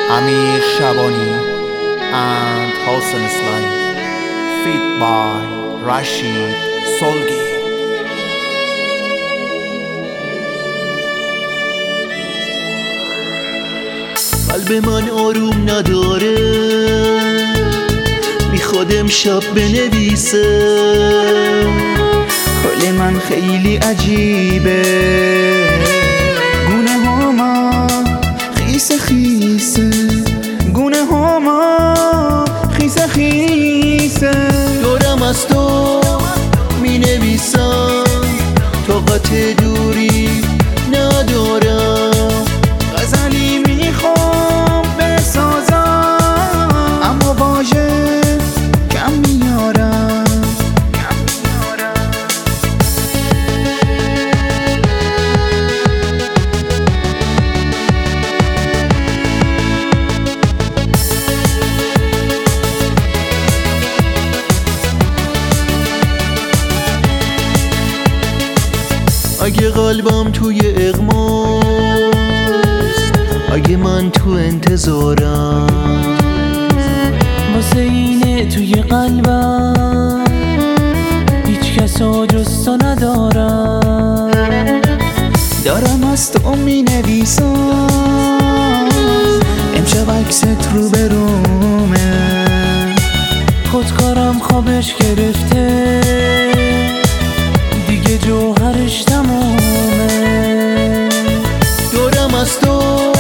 Amir Shabani and Hossein Islami, feat by Rashid Solgi. قلب من آروم نداره، میخواد امشب بنویسه. حال من خیلی عجیبه، گونه هاما خیسه خیسه، گونه هاما خیسه خیسه. دورم از تو مینویسم، طاقت دوری ندارم. غزلی میخوام بسازم، اما واژه کم میارم. اگه قلبم توی اغماست، اگه من تو انتظارم، واسه اینه توی قلبم هیچ کسا جز تو ندارم. دارم از تو می نویسم، امشب عکست رو برومه. خودکارم خوابش گرفته، دیگه جوهرش تمومه. دورم از تو